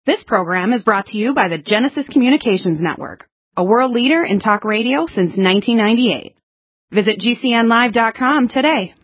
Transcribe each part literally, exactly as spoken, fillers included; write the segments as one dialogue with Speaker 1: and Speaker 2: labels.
Speaker 1: This program is brought to you by the Genesis Communications Network, a world leader in talk radio since nineteen ninety-eight. Visit G C N live dot com today.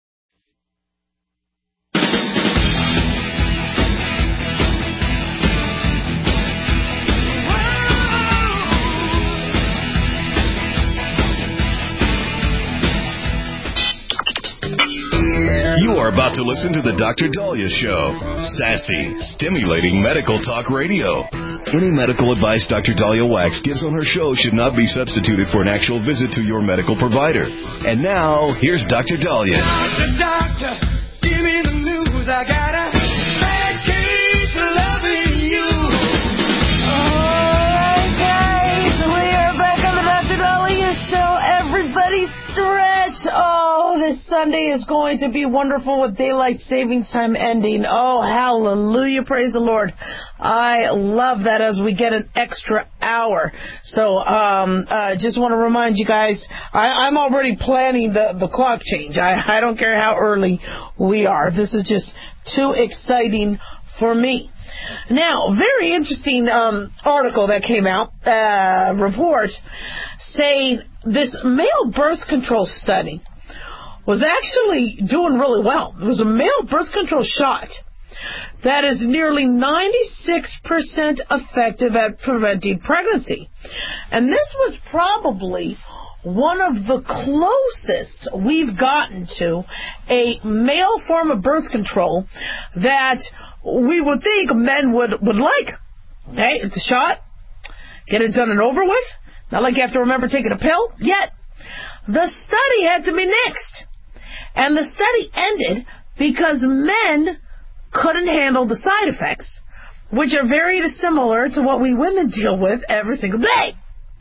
Speaker 2: You are about to listen to the Doctor Daliah Show. Sassy, stimulating medical talk radio. Any medical advice Doctor Daliah Wax gives on her show should not be substituted for an actual visit to your medical provider. And now, here's Doctor Daliah. Doctor, doctor, give me the news. I got a bad case of loving you.
Speaker 3: Okay, so we are back on the Doctor Daliah Show. Everybody stretch. Oh, this Sunday is going to be wonderful with daylight savings time ending. Oh, hallelujah. Praise the Lord. I love that as we get an extra hour. So, um, uh, just want to remind you guys, I, I'm already planning the, the clock change. I, I don't care how early we are. This is just too exciting for me. Now, very interesting um, article that came out, uh, report, saying this male birth control study was actually doing really well. It was a male birth control shot that is nearly ninety-six percent effective at preventing pregnancy. And this was probably one of the closest we've gotten to a male form of birth control that we would think men would, would like. Okay, it's a shot. Get it done and over with. Not like you have to remember taking a pill. Yet, the study had to be nixed. And the study ended because men couldn't handle the side effects, which are very dissimilar to what we women deal with every single day.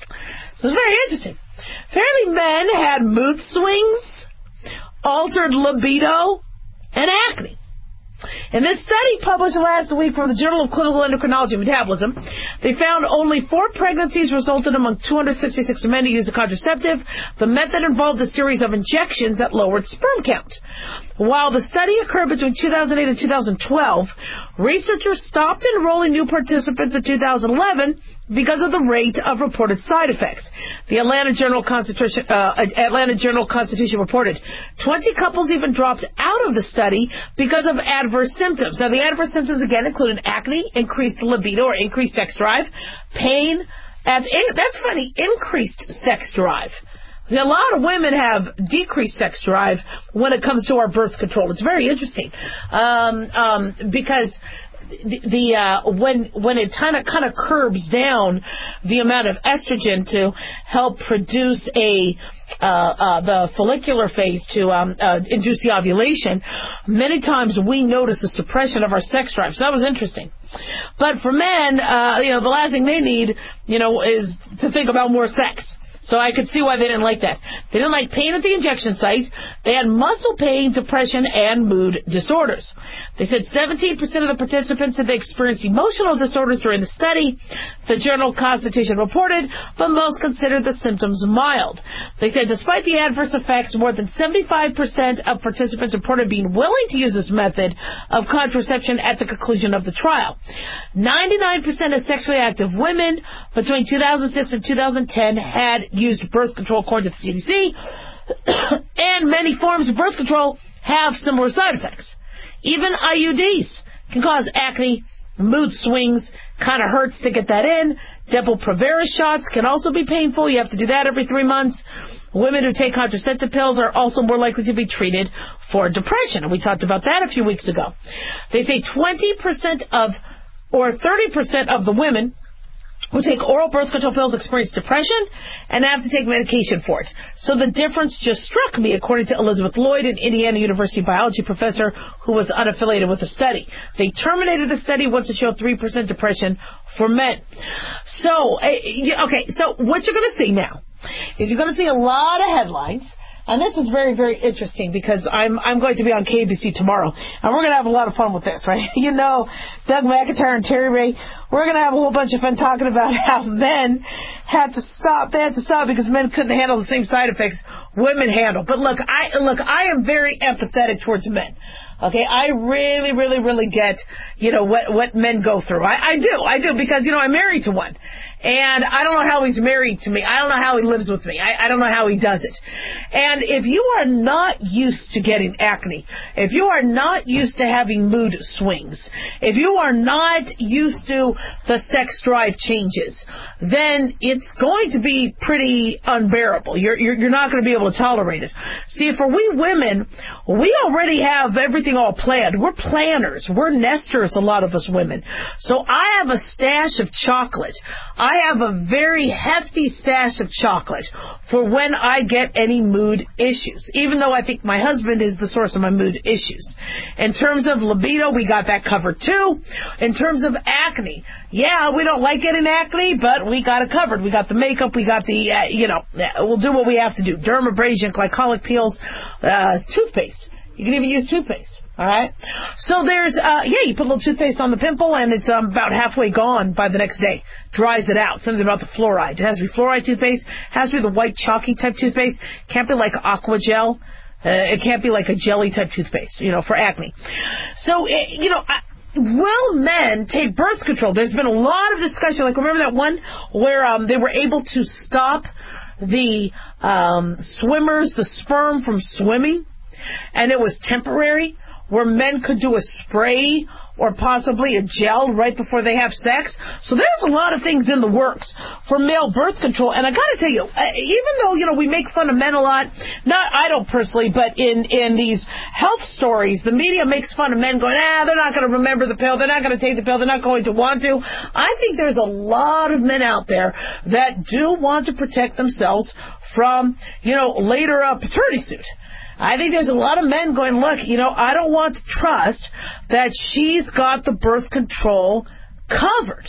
Speaker 3: So it's very interesting. Apparently men had mood swings, altered libido, and acne. In this study published last week from the Journal of Clinical Endocrinology and Metabolism, they found only four pregnancies resulted among two hundred sixty-six men who used a contraceptive. The method involved a series of injections that lowered sperm count. While the study occurred between two thousand eight and two thousand twelve, researchers stopped enrolling new participants in two thousand eleven because of the rate of reported side effects. The Atlanta Journal Constitution, uh, Atlanta Journal Constitution reported twenty couples even dropped out of the study because of adverse symptoms. Now, the adverse symptoms, again, included acne, increased libido or increased sex drive, pain, and in, that's funny, increased sex drive. See, a lot of women have decreased sex drive when it comes to our birth control. It's very interesting um, um, because the, the uh, when when it kind of kind of curbs down the amount of estrogen to help produce a uh, uh, the follicular phase to um, uh, induce the ovulation, many times we notice a suppression of our sex drive. So that was interesting. But for men, uh, you know, the last thing they need, you know, is to think about more sex. So I could see why they didn't like that. They didn't like pain at the injection site. They had muscle pain, depression, and mood disorders. They said seventeen percent of the participants said they experienced emotional disorders during the study, the Journal Constitution reported, but most considered the symptoms mild. They said despite the adverse effects, more than seventy-five percent of participants reported being willing to use this method of contraception at the conclusion of the trial. ninety-nine percent of sexually active women between two thousand six and two thousand ten had used birth control according to the C D C, and many forms of birth control have similar side effects. Even I U Ds can cause acne, mood swings, kind of hurts to get that in. Depo-Provera shots can also be painful. You have to do that every three months. Women who take contraceptive pills are also more likely to be treated for depression, and we talked about that a few weeks ago. They say twenty percent of, or thirty percent of the women who take oral birth control pills experience depression and have to take medication for it. So the difference just struck me, according to Elizabeth Lloyd, an Indiana University biology professor who was unaffiliated with the study. They terminated the study once it showed three percent depression for men. So, okay, so what you're going to see now is you're going to see a lot of headlines. And this is very, very interesting because I'm I'm going to be on K B C tomorrow. And we're going to have a lot of fun with this, right? You know, Doug McIntyre and Terry Ray, we're going to have a whole bunch of fun talking about how men had to stop. They had to stop because men couldn't handle the same side effects women handle. But look, I look, I am very empathetic towards men. Okay, I really, really, really get, you know, what, what men go through. I, I do, I do, because, you know, I'm married to one. And I don't know how he's married to me. I don't know how he lives with me. I, I don't know how he does it. And if you are not used to getting acne, if you are not used to having mood swings, if you are not used to the sex drive changes, then it's going to be pretty unbearable. You're, you're, you're not going to be able to tolerate it. See, for we women, we already have everything all planned. We're planners. We're nesters, a lot of us women. So I have a stash of chocolate. I I have a very hefty stash of chocolate for when I get any mood issues, even though I think my husband is the source of my mood issues. In terms of libido, we got that covered too. In terms of acne, yeah, we don't like getting acne, but we got it covered. We got the makeup, we got the, uh, you know, we'll do what we have to do. Dermabrasion, glycolic peels, uh, toothpaste. You can even use toothpaste. All right. So there's, uh, yeah, you put a little toothpaste on the pimple, and it's um, about halfway gone by the next day. Dries it out. Something about the fluoride. It has to be fluoride toothpaste. It has to be the white chalky type toothpaste. Can't be like aqua gel. Uh, it can't be like a jelly type toothpaste, you know, for acne. So, it, you know, I, will men take birth control? There's been a lot of discussion. Like, remember that one where um, they were able to stop the um, swimmers, the sperm from swimming, and it was temporary, where men could do a spray or possibly a gel right before they have sex. So there's a lot of things in the works for male birth control. And I got to tell you, even though, you know, we make fun of men a lot, not I don't personally, but in, in these health stories, the media makes fun of men going, ah, they're not going to remember the pill, they're not going to take the pill, they're not going to want to. I think there's a lot of men out there that do want to protect themselves from, you know, later uh, paternity suit. I think there's a lot of men going, look, you know, I don't want to trust that she's got the birth control covered.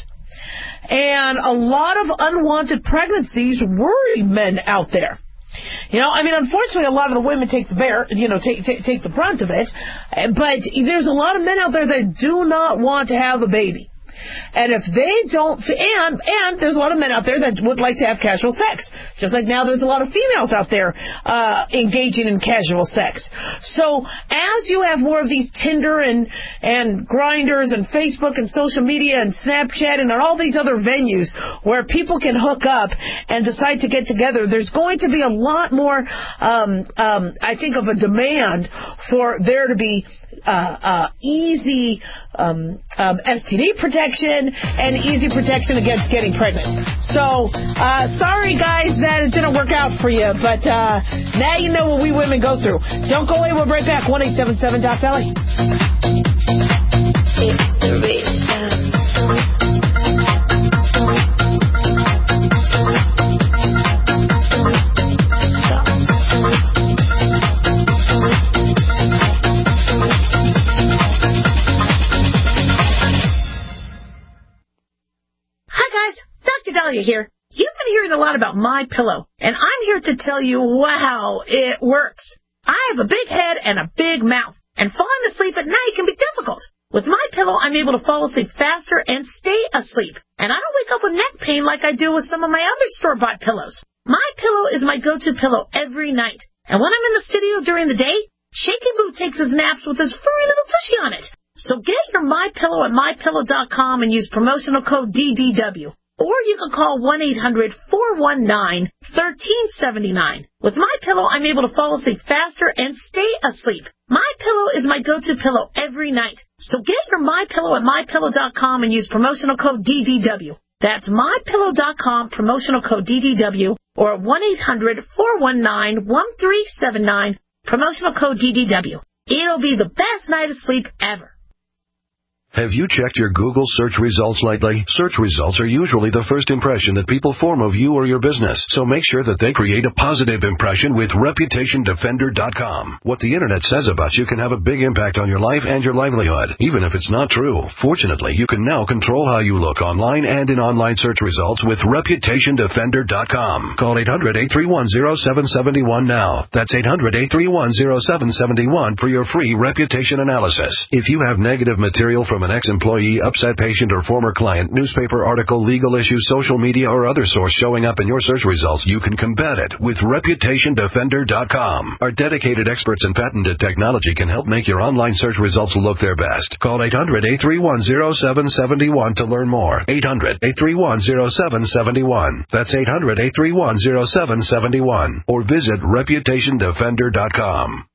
Speaker 3: And a lot of unwanted pregnancies worry men out there. You know, I mean, unfortunately, a lot of the women take the bear, you know, take, take, take the brunt of it. But there's a lot of men out there that do not want to have a baby. And if they don't, and and there's a lot of men out there that would like to have casual sex. Just like now there's a lot of females out there uh, engaging in casual sex. So as you have more of these Tinder and, and Grinders and Facebook and social media and Snapchat and all these other venues where people can hook up and decide to get together, there's going to be a lot more, um, um, I think, of a demand for there to be uh, uh, easy um, um, S T D protection and easy protection against getting pregnant. So, uh, sorry guys that it didn't work out for you, but uh, now you know what we women go through. Don't go away, we'll be right back. one eight seven seven Doc Valley. It's the rich time. Dahlia here. You've been hearing a lot about MyPillow, and I'm here to tell you, wow, it works. I have a big head and a big mouth, and falling asleep at night can be difficult. With MyPillow, I'm able to fall asleep faster and stay asleep, and I don't wake up with neck pain like I do with some of my other store-bought pillows. MyPillow is my go-to pillow every night, and when I'm in the studio during the day, Shaky Boo takes his naps with his furry little tushy on it. So get your MyPillow at my pillow dot com and use promotional code D D W. Or you can call one eight hundred four one nine one three seven nine. With MyPillow, I'm able to fall asleep faster and stay asleep. MyPillow is my go-to pillow every night. So get your MyPillow at my pillow dot com and use promotional code D D W. That's my pillow dot com, promotional code D D W, or one eight hundred four one nine one three seven nine, promotional code D D W. It'll be the best night of sleep ever.
Speaker 2: Have you checked your Google search results lately? Search results are usually the first impression that people form of you or your business, so make sure that they create a positive impression with reputation defender dot com. What the internet says about you can have a big impact on your life and your livelihood, even if it's not true. Fortunately, you can now control how you look online and in online search results with reputation defender dot com. Call eight hundred eight three one zero seven seven one now. That's eight hundred eight three one zero seven seven one for your free reputation analysis. If you have negative material from
Speaker 4: from an ex-employee, upset patient, or former client, newspaper article, legal issue, social media, or other source showing up in your search results, you can combat it with Reputation Defender dot com. Our dedicated experts in patented technology can help make your online search results look their best. Call eight hundred, eight three one, zero seven seven one to learn more. eight hundred, eight three one, zero seven seven one. That's eight hundred, eight three one, zero seven seven one. Or visit Reputation Defender dot com.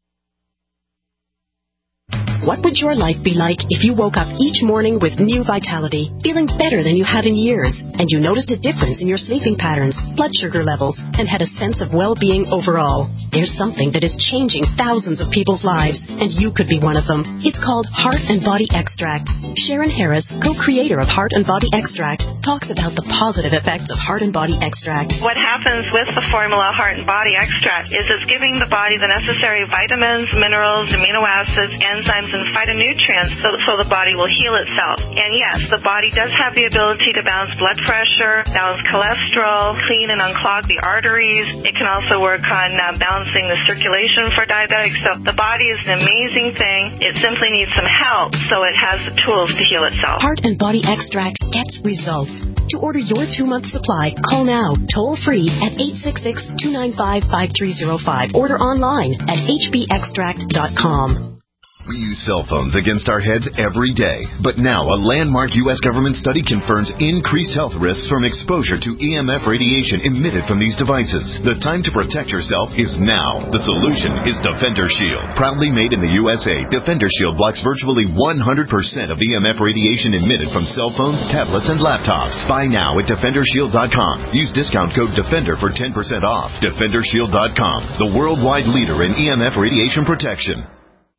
Speaker 5: What would your life be like if you woke up each morning with new vitality, feeling better than you have in years, and you noticed a difference in your sleeping patterns, blood sugar levels, and had a sense of well-being overall? There's something that is changing thousands of people's lives, and you could be one of them. It's called Heart and Body Extract. Sharon Harris, co-creator of Heart and Body Extract, talks about the positive effects of Heart and Body Extract.
Speaker 6: What happens with the formula Heart and Body Extract is it's giving the body the necessary vitamins, minerals, amino acids, enzymes, and phytonutrients so, so the body will heal itself. And yes, the body does have the ability to balance blood pressure, balance cholesterol, clean and unclog the arteries. It can also work on uh, balancing the circulation for diabetics. So the body is an amazing thing. It simply needs some help so it has the tools to heal itself.
Speaker 5: Heart and Body Extract gets results. To order your two-month supply, call now, toll-free at eight six six, two nine five, five three zero five. Order online at h b extract dot com.
Speaker 2: We use cell phones against our heads every day, but now a landmark U S government study confirms increased health risks from exposure to E M F radiation emitted from these devices. The time to protect yourself is now. The solution is Defender Shield. Proudly made in the U S A, Defender Shield blocks virtually one hundred percent of E M F radiation emitted from cell phones, tablets, and laptops. Buy now at Defender Shield dot com. Use discount code DEFENDER for ten percent off. Defender Shield dot com, the worldwide leader in E M F radiation protection.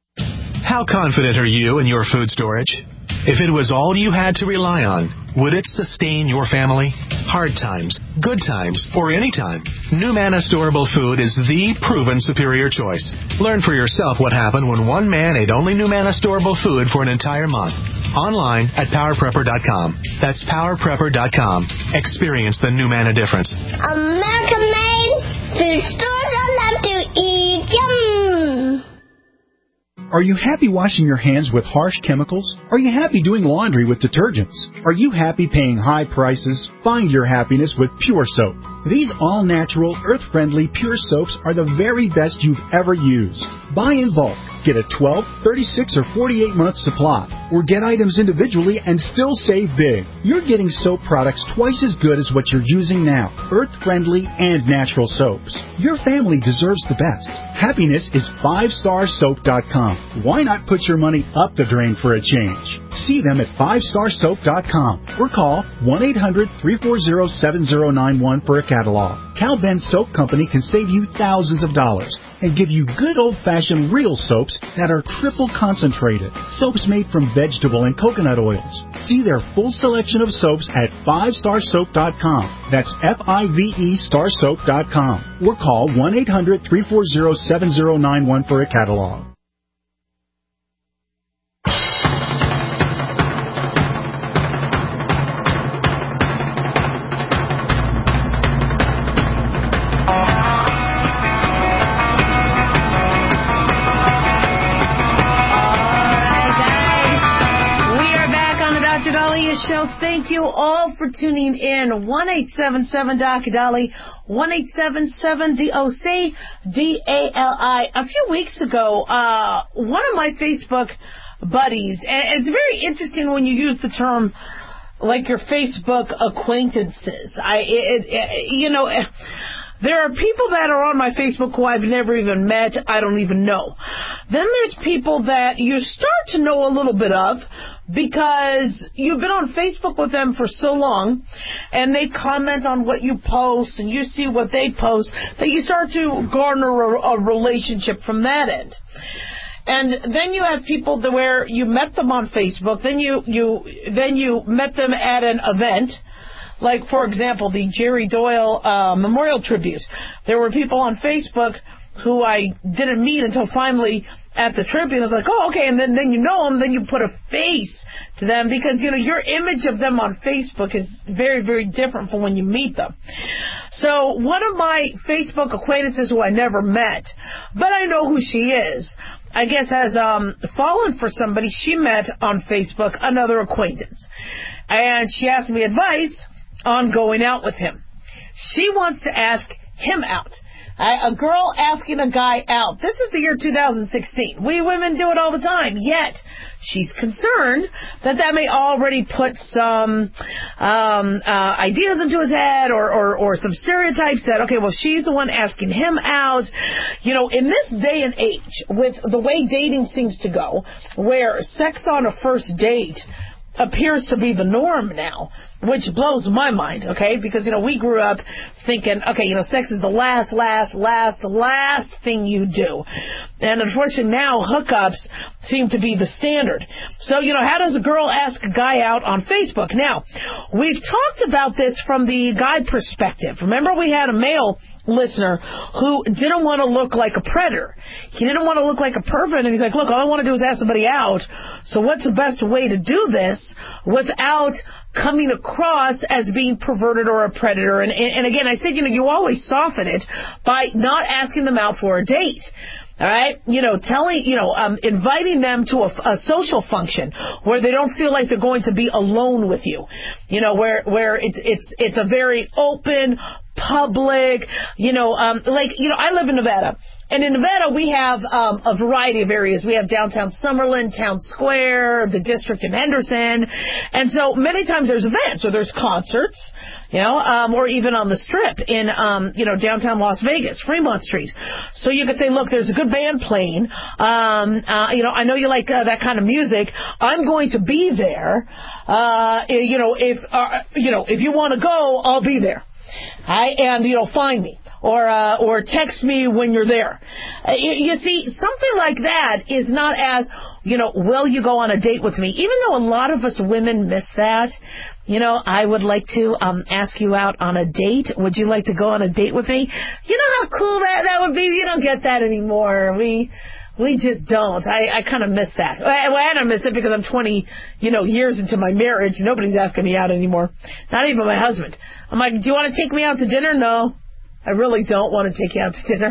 Speaker 7: How confident are you in your food storage? If it was all you had to rely on, would it sustain your family? Hard times, good times, or any time, NuManna Storable Food is the proven superior choice. Learn for yourself what happened when one man ate only NuManna Storable Food for an entire month. Online at Power Prepper dot com. That's Power Prepper dot com. Experience the NuManna difference.
Speaker 8: American-made food stores I love to eat. Yum!
Speaker 9: Are you happy washing your hands with harsh chemicals? Are you happy doing laundry with detergents? Are you happy paying high prices? Find your happiness with Pure Soap. These all-natural, earth-friendly Pure Soaps are the very best you've ever used. Buy in bulk. Get a twelve, thirty-six, or forty-eight month supply. Or get items individually and still save big. You're getting soap products twice as good as what you're using now. Earth-friendly and natural soaps. Your family deserves the best. Happiness is five star soap dot com. Why not put your money up the drain for a change? See them at five star soap dot com or call one eight hundred, three four zero, seven zero nine one for a catalog. Cal Ben Soap Company can save you thousands of dollars and give you good old-fashioned real soaps that are triple concentrated. Soaps made from vegetable and coconut oils. See their full selection of soaps at five star soap dot com. That's F I V E star soap dot com. Or call one eight hundred, three four zero, seven zero nine one for a catalog.
Speaker 3: Show. Thank you all for tuning in. one eight seven seven Doctor Dolly, one eight seven seven D O C D A L I. A few weeks ago, uh, one of my Facebook buddies, and it's very interesting when you use the term like your Facebook acquaintances. I, it, it, you know, there are people that are on my Facebook who I've never even met, I don't even know. Then there's people that you start to know a little bit of, because you've been on Facebook with them for so long, and they comment on what you post, and you see what they post, that you start to garner a, a relationship from that end. And then you have people that where you met them on Facebook, then you, you then you met them at an event, like, for example, the Jerry Doyle uh, Memorial Tribute. There were people on Facebook who I didn't meet until finally at the tribute. I was like, oh, okay, and then, then you know them, then you put a face to them, because, you know, your image of them on Facebook is very, very different from when you meet them. So one of my Facebook acquaintances who I never met, but I know who she is, I guess, has um, fallen for somebody she met on Facebook, another acquaintance. And she asked me advice on going out with him. She wants to ask him out. I, a girl asking a guy out. This is the year two thousand sixteen. We women do it all the time. Yet, she's concerned that that may already put some um, uh, ideas into his head or, or, or some stereotypes that, okay, well, she's the one asking him out. You know, in this day and age, with the way dating seems to go, where sex on a first date appears to be the norm now, which blows my mind, okay? Because, you know, we grew up thinking, okay, you know, sex is the last, last, last, last thing you do. And unfortunately now hookups seem to be the standard. So, you know, how does a girl ask a guy out on Facebook? Now, we've talked about this from the guy perspective. Remember, we had a male listener who didn't want to look like a predator. He didn't want to look like a pervert, and he's like, look, all I want to do is ask somebody out. So what's the best way to do this without coming across as being perverted or a predator? And, and, and again, I said, you know, you always soften it by not asking them out for a date. All right, you know, telling, you know, um, inviting them to a, a social function where they don't feel like they're going to be alone with you. You know, where where it's it's it's a very open, public, you know, um, like, you know, I live in Nevada. And in Nevada, we have um, a variety of areas. We have downtown Summerlin, Town Square, the district in Henderson. And so many times there's events or there's concerts, you know, um, or even on the Strip in, um, you know, downtown Las Vegas, Fremont Street. So you could say, look, there's a good band playing. Um, uh, you know, I know you like uh, that kind of music. I'm going to be there. Uh, you know, if, uh, you know, if you want to go, I'll be there. I, and, you know, find me. Or uh, or text me when you're there. Uh, you, you see, something like that is not as, you know, will you go on a date with me? Even though a lot of us women miss that. You know, I would like to um, ask you out on a date. Would you like to go on a date with me? You know how cool that, that would be? You don't get that anymore. We... We just don't. I, I kind of miss that. Well, I don't miss it because I'm twenty, you know, years into my marriage. Nobody's asking me out anymore. Not even my husband. I'm like, do you want to take me out to dinner? No. I really don't want to take you out to dinner.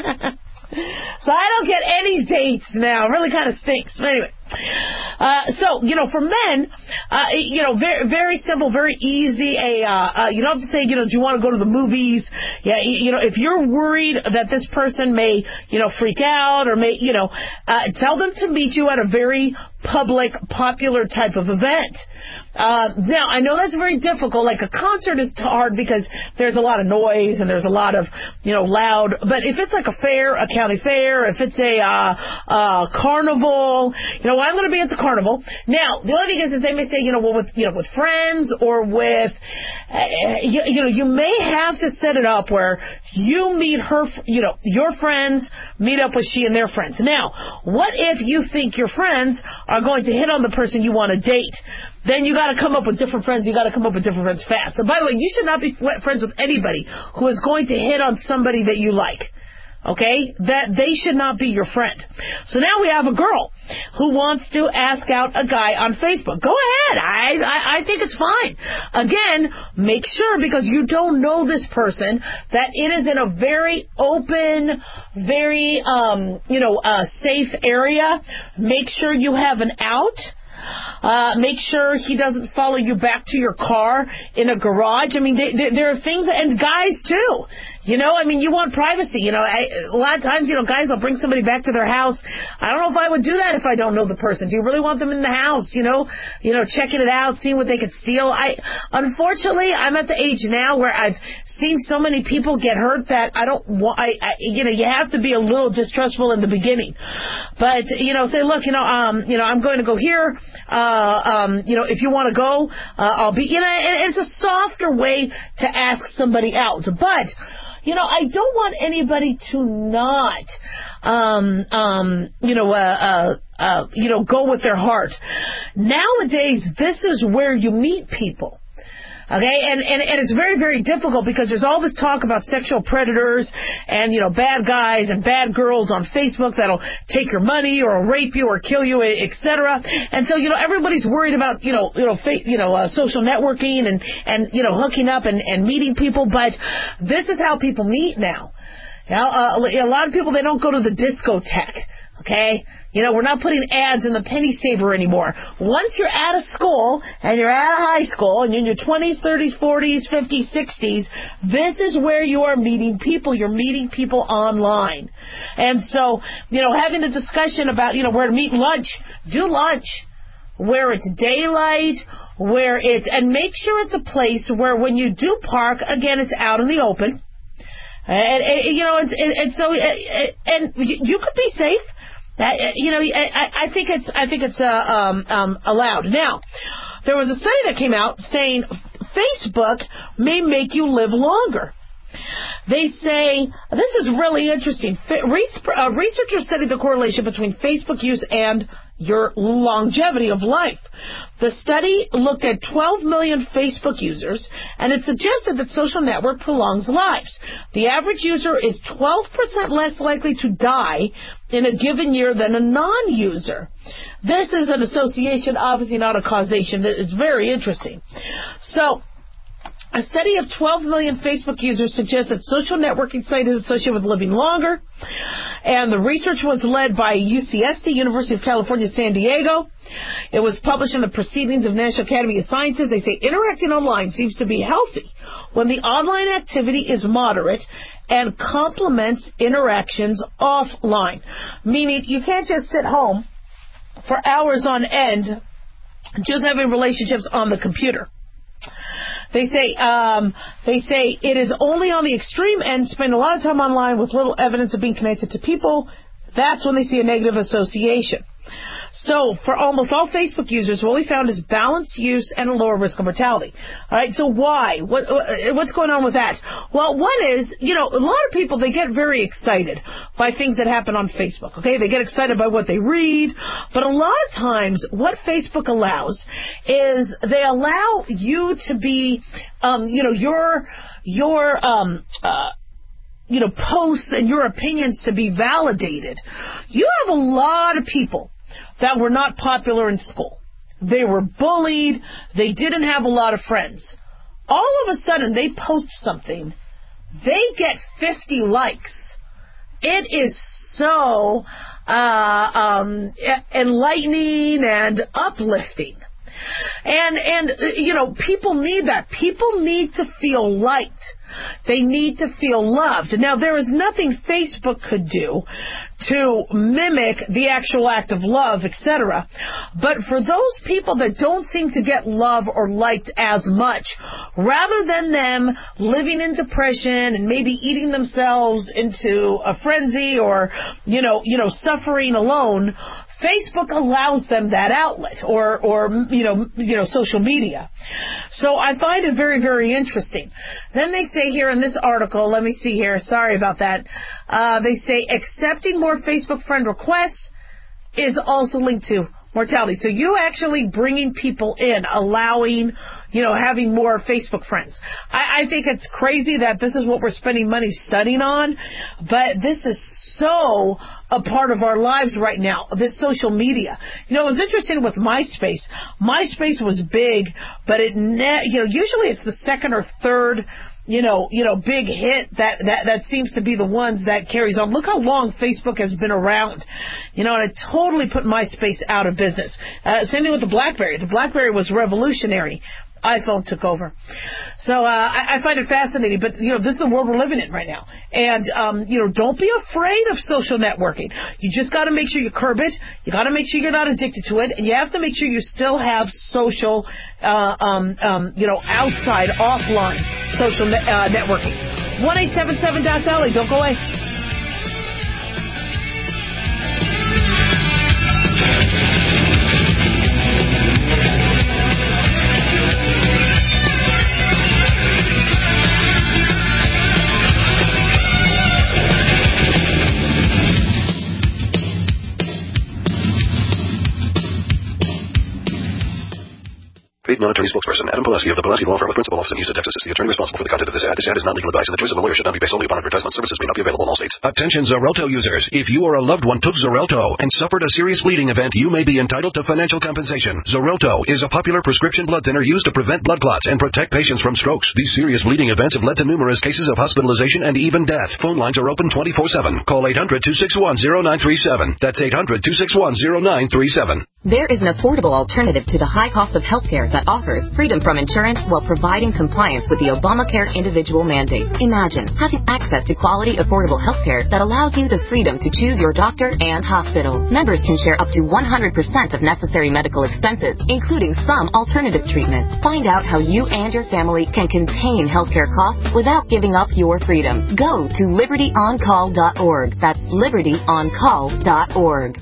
Speaker 3: So I don't get any dates now. It really kind of stinks. But anyway. Uh, so, you know, for men, uh, you know, very, very simple, very easy. A, uh, uh, you don't have to say, you know, do you want to go to the movies? Yeah, you know, if you're worried that this person may, you know, freak out or may, you know, uh, tell them to meet you at a very public, popular type of event. Uh, now, I know that's very difficult. Like a concert is hard because there's a lot of noise and there's a lot of, you know, loud. But if it's like a fair, a county fair, if it's a uh, uh, carnival, you know, I'm going to be at the carnival. Now, the only thing is, is they may say, you know, well, with, you know, with friends or with, uh, you, you know, you may have to set it up where you meet her, you know, your friends meet up with she and their friends. Now, what if you think your friends are going to hit on the person you want to date? Then you got to come up with different friends. You got to come up with different friends fast. So, by the way, you should not be friends with anybody who is going to hit on somebody that you like. Okay? That they should not be your friend. So now we have a girl who wants to ask out a guy on Facebook. Go ahead. I, I, I think it's fine. Again, make sure, because you don't know this person, that it is in a very open, very, um, you know, uh, safe area. Make sure you have an out. Uh, make sure he doesn't follow you back to your car in a garage. I mean, they, they, there are things, and guys too. You know, I mean, you want privacy. You know, I, a lot of times, you know, guys will bring somebody back to their house. I don't know if I would do that if I don't know the person. Do you really want them in the house? You know, you know, checking it out, seeing what they could steal. I, unfortunately, I'm at the age now where I've seen so many people get hurt that I don't want. I, I, you know, you have to be a little distrustful in the beginning, but you know, say, look, you know, um, you know, I'm going to go here. Uh, um, you know, if you want to go, uh, I'll be. You know, and it's a softer way to ask somebody out, but. You know, I don't want anybody to not, um, um, you know, uh, uh, uh, you know, go with their heart. Nowadays, this is where you meet people. Okay, and, and, and it's very, very difficult because there's all this talk about sexual predators and, you know, bad guys and bad girls on Facebook that'll take your money or rape you or kill you, et cetera. And so, you know, everybody's worried about, you know, you know, fa- you know, uh, social networking and, and, you know, hooking up and, and meeting people. But this is how people meet now. Now, uh, a lot of people, they don't go to the discotheque, okay? You know, we're not putting ads in the penny saver anymore. Once you're out of school and you're out of high school and you're in your twenties, thirties, forties, fifties, sixties, this is where you are meeting people. You're meeting people online. And so, you know, having a discussion about, you know, where to meet lunch, do lunch where it's daylight, where it's, and make sure it's a place where when you do park, again, it's out in the open. And, and you know, and, and, and so, and you could be safe. Uh, you know, I, I think it's, I think it's uh, um, um, allowed. Now, there was a study that came out saying Facebook may make you live longer. They say, this is really interesting. Uh, researchers studied the correlation between Facebook use and your longevity of life. The study looked at twelve million Facebook users, and it suggested that social network prolongs lives. The average user is twelve percent less likely to die in a given year than a non-user. This is an association, obviously not a causation. It's very interesting. So, a study of twelve million Facebook users suggests that social networking site is associated with living longer. And the research was led by U C S D, University of California, San Diego. It was published in the Proceedings of National Academy of Sciences. They say interacting online seems to be healthy when the online activity is moderate and complements interactions offline. Meaning you can't just sit home for hours on end just having relationships on the computer. They say um, they say it is only on the extreme end, spend a lot of time online with little evidence of being connected to people. That's when they see a negative association. So, for almost all Facebook users, what we found is balanced use and a lower risk of mortality. All right, so why? What, what's going on with that? Well, one is, you know, a lot of people, they get very excited by things that happen on Facebook, okay? They get excited by what they read, but a lot of times what Facebook allows is they allow you to be, um, you know, your, your, um, uh, you know, posts and your opinions to be validated. You have a lot of people that were not popular in school. They were bullied. They didn't have a lot of friends. All of a sudden, they post something. They get fifty likes. It is so uh, um, enlightening and uplifting. And, and you know, people need that. People need to feel liked. They need to feel loved. Now, there is nothing Facebook could do to mimic the actual act of love, et cetera. But for those people that don't seem to get love or liked as much, rather than them living in depression and maybe eating themselves into a frenzy or, you know, you know, suffering alone, Facebook allows them that outlet, or, or you know, you know, social media. So I find it very, very interesting. Then they say here in this article, let me see here, sorry about that. Uh, they say accepting more Facebook friend requests is also linked to mortality. So you actually bringing people in, allowing, you know, having more Facebook friends. I, I think it's crazy that this is what we're spending money studying on, but this is so a part of our lives right now, this social media. You know, it was interesting with MySpace. MySpace was big, but it, ne- you know, usually it's the second or third you know, you know, big hit that, that, that seems to be the ones that carries on. Look how long Facebook has been around, you know, and it totally put MySpace out of business. Uh, same thing with the BlackBerry. The BlackBerry was revolutionary. iPhone took over. So, uh, I, I find it fascinating, but, you know, this is the world we're living in right now. And, um, you know, don't be afraid of social networking. You just gotta make sure you curb it. You gotta make sure you're not addicted to it. And you have to make sure you still have social, uh, um, um, you know, outside, offline social ne- uh, networking. one eight seven seven dot Dolly. Don't go away.
Speaker 4: Paid military Attorney spokesperson Adam Pulaski of the Pulaski Law Firm with principal office in Houston, Texas is the attorney responsible for the content of this ad. This ad is not legal advice, and the choice of a lawyer should not be based solely upon advertisement. Services may not be available in all states. Attention Xarelto users. If you or a loved one took Xarelto and suffered a serious bleeding event, you may be entitled to financial compensation. Xarelto is a popular prescription blood thinner used to prevent blood clots and protect patients from strokes. These serious bleeding events have led to numerous cases of hospitalization and even death. Phone lines are open twenty-four seven. Call eight hundred, two six one, zero nine three seven. That's eight hundred, two six one, zero nine three seven.
Speaker 10: There is an affordable alternative to the high cost of healthcare that offers freedom from insurance while providing compliance with the Obamacare individual mandate. Imagine having access to quality, affordable healthcare that allows you the freedom to choose your doctor and hospital. Members can share up to one hundred percent of necessary medical expenses, including some alternative treatments. Find out how you and your family can contain healthcare costs without giving up your freedom. Go to liberty on call dot org. That's liberty on call dot org.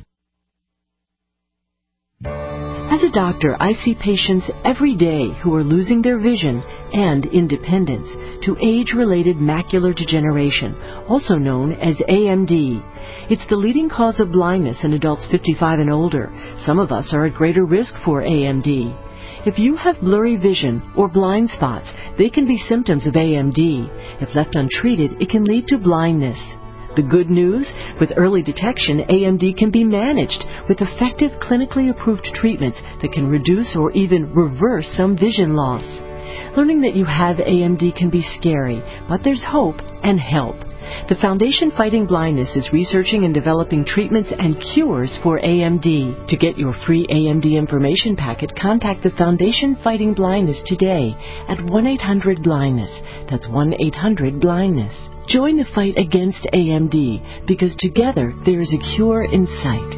Speaker 11: As a doctor, I see patients every day who are losing their vision and independence to age-related macular degeneration, also known as A M D. It's the leading cause of blindness in adults fifty-five and older. Some of us are at greater risk for A M D. If you have blurry vision or blind spots, they can be symptoms of A M D. If left untreated, it can lead to blindness. The good news? With early detection, A M D can be managed with effective clinically approved treatments that can reduce or even reverse some vision loss. Learning that you have A M D can be scary, but there's hope and help. The Foundation Fighting Blindness is researching and developing treatments and cures for A M D. To get your free A M D information packet, contact the Foundation Fighting Blindness today at one eight hundred blindness. That's one eight hundred blindness. Join the fight against A M D, because together there is a cure in sight.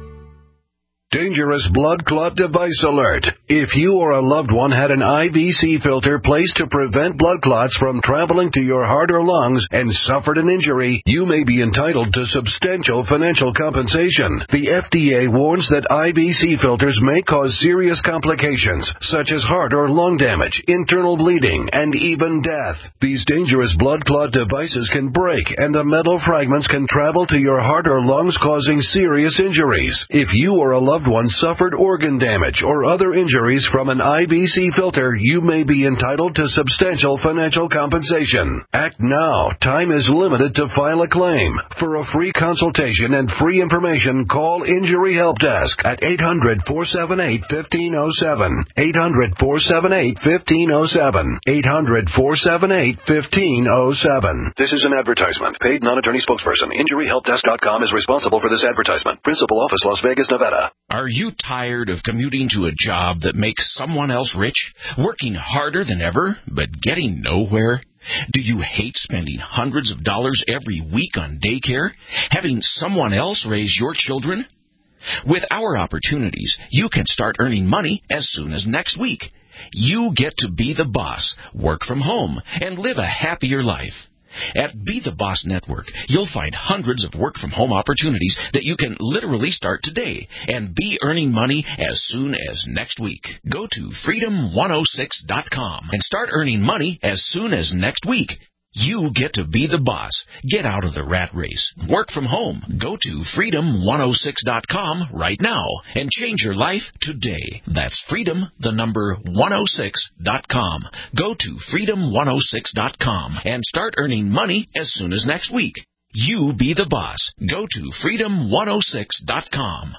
Speaker 4: Dangerous blood clot device alert. If you or a loved one had an I V C filter placed to prevent blood clots from traveling to your heart or lungs and suffered an injury, you may be entitled to substantial financial compensation. The F D A warns that I V C filters may cause serious complications, such as heart or lung damage, internal bleeding, and even death. These dangerous blood clot devices can break, and the metal fragments can travel to your heart or lungs, causing serious injuries. If you or a loved one suffered organ damage or other injuries from an I V C filter, you may be entitled to substantial financial compensation. Act now. Time is limited to file a claim. For a free consultation and free information, call Injury Help Desk at eight hundred, four seven eight, one five zero seven. eight hundred, four seven eight, one five zero seven. eight hundred, four seven eight, one five zero seven. This is an advertisement. Paid non-attorney spokesperson. Injury Help Desk dot com is responsible for this advertisement. Principal office, Las Vegas, Nevada.
Speaker 12: Are you tired of commuting to a job that makes someone else rich, working harder than ever, but getting nowhere? Do you hate spending hundreds of dollars every week on daycare, having someone else raise your children? With our opportunities, you can start earning money as soon as next week. You get to be the boss, work from home, and live a happier life. At Be the Boss Network, you'll find hundreds of work-from-home opportunities that you can literally start today and be earning money as soon as next week. Go to freedom one oh six dot com and start earning money as soon as next week. You get to be the boss. Get out of the rat race. Work from home. Go to freedom one oh six dot com right now and change your life today. That's freedom, the number one oh six dot com. Go to freedom one oh six dot com and start earning money as soon as next week. You be the boss. Go to freedom one oh six dot com.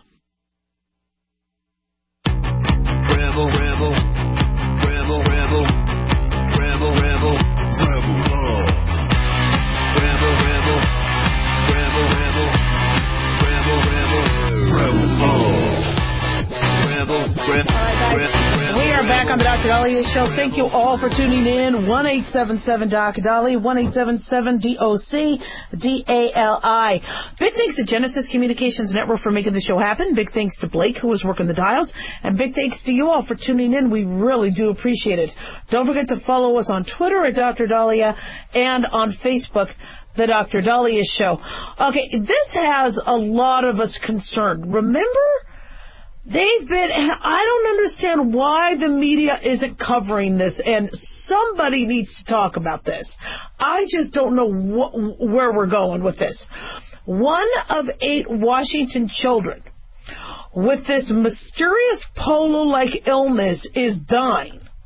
Speaker 13: Rebel, rebel, rebel, rebel, rebel, rebel, rebel.
Speaker 3: We are back on the Doctor Daliah Show. Thank you all for tuning in. one eight seven seven D O C Dali, one eight seven seven D O C D A L I. Big thanks to Genesis Communications Network for making the show happen. Big thanks to Blake, who was working the dials. And big thanks to you all for tuning in. We really do appreciate it. Don't forget to follow us on Twitter at Doctor Daliah and on Facebook, The Doctor Daliah Show. Okay, this has a lot of us concerned. Remember? They've been, and I don't understand why the media isn't covering this, and somebody needs to talk about this. I just don't know wh- where we're going with this. One of eight Washington children with this mysterious polio-like illness is dying.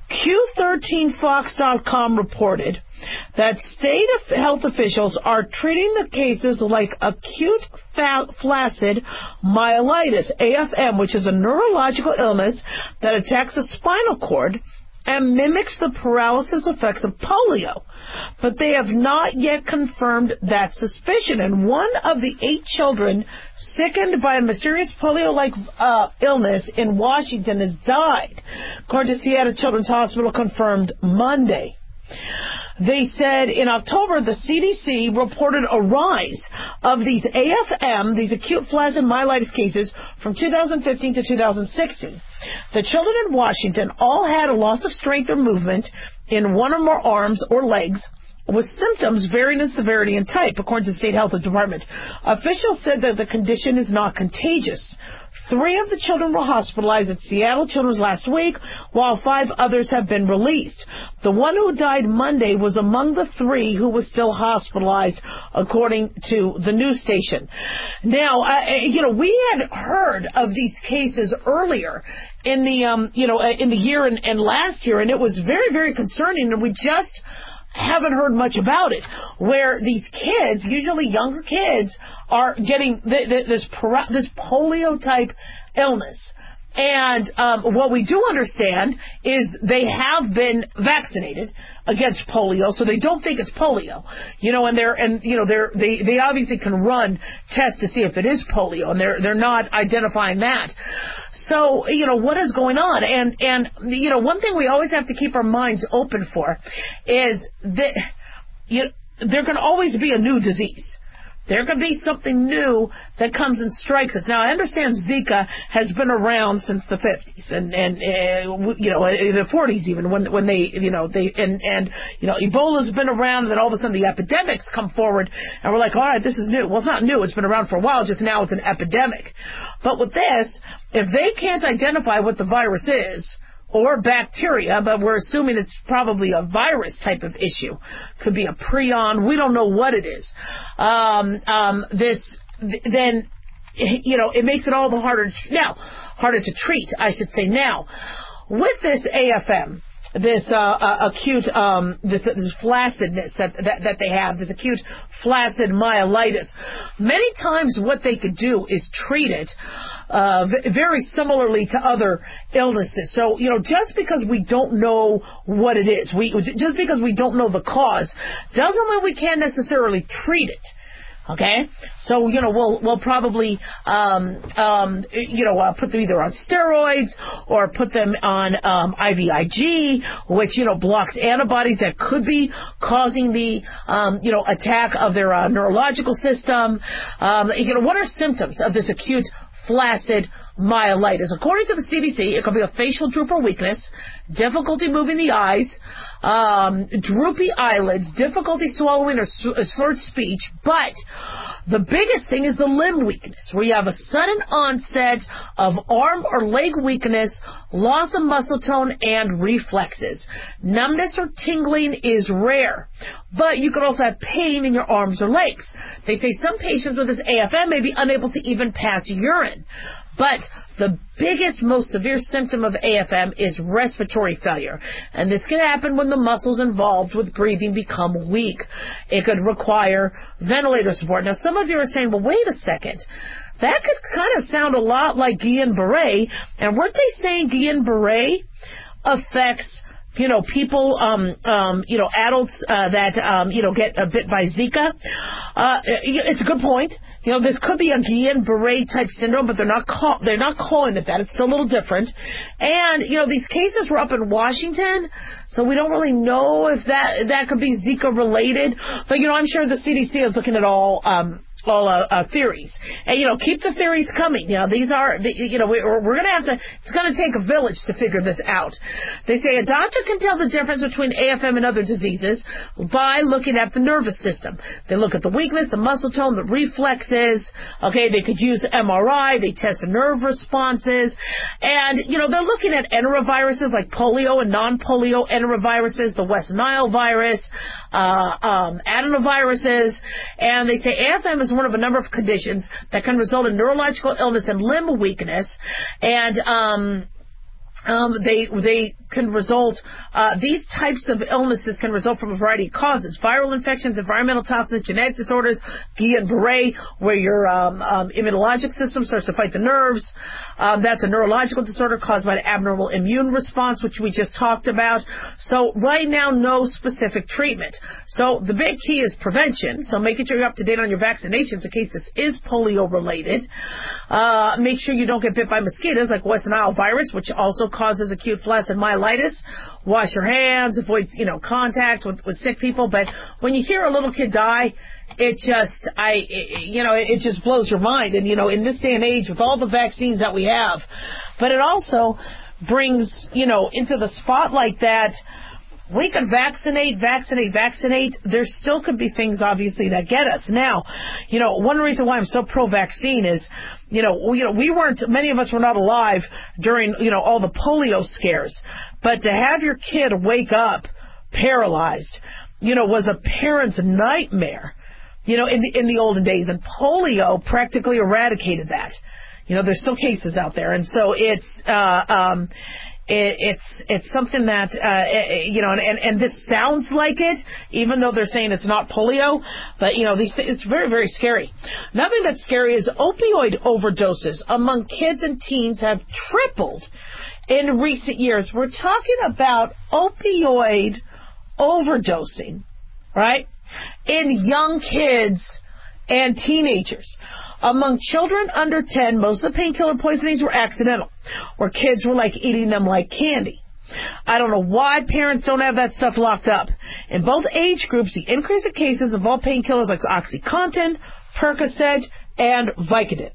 Speaker 3: Q thirteen Fox dot com reported that state health officials are treating the cases like acute flaccid myelitis, A F M, which is a neurological illness that attacks the spinal cord and mimics the paralysis effects of polio. But they have not yet confirmed that suspicion. And one of the eight children sickened by a mysterious polio-like uh, illness in Washington has died, according to Seattle Children's Hospital, confirmed Monday. They said in October the C D C reported a rise of these A F M, these acute flaccid myelitis cases, from two thousand fifteen to two thousand sixteen. The children in Washington all had a loss of strength or movement in one or more arms or legs, with symptoms varying in severity and type, according to the State Health Department. Officials said that the condition is not contagious. Three of the children were hospitalized at Seattle Children's last week, while five others have been released. The one who died Monday was among the three who was still hospitalized, according to the news station. Now, uh, you know, we had heard of these cases earlier in the, um, you know, in the year and, and last year, and it was very, very concerning, and we just haven't heard much about it, where these kids, usually younger kids, are getting th- th- this para- this polio-type illness. And um, what we do understand is they have been vaccinated against polio, so they don't think it's polio. You know, and they're and you know they're they they obviously can run tests to see if it is polio, and they're they're not identifying that. So you know what is going on, and and you know one thing we always have to keep our minds open for is that you know, there can always be a new disease. There could be something new that comes and strikes us. Now, I understand Zika has been around since the fifties and, and uh, you know, the forties even, when when they, you know, they, and, and you know, Ebola's been around, and then all of a sudden the epidemics come forward, and we're like, all right, this is new. Well, it's not new. It's been around for a while, just now it's an epidemic. But with this, if they can't identify what the virus is, or bacteria, but we're assuming it's probably a virus type of issue. Could be a prion. We don't know what it is. Um, um, this, then, you know, it makes it all the harder, to, now, harder to treat, I should say now. With this A F M, this uh, uh, acute, um, this, this flaccidness that, that that they have, this acute flaccid myelitis. Many times, what they could do is treat it uh, very similarly to other illnesses. So, you know, just because we don't know what it is, we just because we don't know the cause, doesn't mean we can't necessarily treat it. Okay, so you know we'll we'll probably um, um, you know uh, put them either on steroids or put them on um, I V I G, which you know blocks antibodies that could be causing the um, you know attack of their uh, neurological system. Um, you know what are symptoms of this acute flaccid myelitis? According to the C D C, it could be a facial droop or weakness, difficulty moving the eyes, um, droopy eyelids, difficulty swallowing or slurred speech, but the biggest thing is the limb weakness, where you have a sudden onset of arm or leg weakness, loss of muscle tone, and reflexes. Numbness or tingling is rare, but you could also have pain in your arms or legs. They say some patients with this A F M may be unable to even pass urine. But the biggest, most severe symptom of A F M is respiratory failure. And this can happen when the muscles involved with breathing become weak. It could require ventilator support. Now, some of you are saying, well, wait a second. That could kind of sound a lot like Guillain-Barré. And weren't they saying Guillain-Barré affects, you know, people, um, um, you know, adults uh, that, um, you know, get uh, bit by Zika? Uh, it's a good point. You know, this could be a Guillain-Barré type syndrome, but they're not call, they're not calling it that. It's still a little different. And, you know, these cases were up in Washington, so we don't really know if that that could be Zika related. But, you know, I'm sure the C D C is looking at all um all uh, uh, theories. And, you know, keep the theories coming. You know, these are, the, you know, we're, we're going to have to, it's going to take a village to figure this out. They say a doctor can tell the difference between A F M and other diseases by looking at the nervous system. They look at the weakness, the muscle tone, the reflexes. Okay, they could use M R I. They test nerve responses. And, you know, they're looking at enteroviruses like polio and non-polio enteroviruses, the West Nile virus, uh, um, adenoviruses. And they say A F M is one of a number of conditions that can result in neurological illness and limb weakness. And, um, Um, they they can result, uh, these types of illnesses can result from a variety of causes. Viral infections, environmental toxins, genetic disorders, Guillain-Barré, where your um, um, immunologic system starts to fight the nerves. Um, that's a neurological disorder caused by an abnormal immune response, which we just talked about. So right now, no specific treatment. So the big key is prevention. So making sure you're up to date on your vaccinations in case this is polio-related. Uh, make sure you don't get bit by mosquitoes like West Nile virus, which also causes acute flaccid myelitis. Wash your hands, avoid, you know, contact with, with sick people. But when you hear a little kid die, it just, I, it, you know, it, it just blows your mind. And, you know, in this day and age with all the vaccines that we have, but it also brings, you know, into the spotlight that we could vaccinate, vaccinate, vaccinate. There still could be things, obviously, that get us. Now, you know, one reason why I'm so pro-vaccine is, you know, we, you know, we weren't, many of us were not alive during, you know, all the polio scares. But to have your kid wake up paralyzed, you know, was a parent's nightmare, you know, in the, in the olden days. And polio practically eradicated that. You know, there's still cases out there. And so it's, uh, um, It, it's it's something that, uh, you know, and, and, and this sounds like it, even though they're saying it's not polio. But, you know, these th- it's very, very scary. Another thing that's scary is opioid overdoses among kids and teens have tripled in recent years. We're talking about opioid overdosing, right, in young kids and teenagers. Among children under ten, most of the painkiller poisonings were accidental, or kids were like eating them like candy. I don't know why parents don't have that stuff locked up. In both age groups, the increase in cases of all painkillers like OxyContin, Percocet, and Vicodin.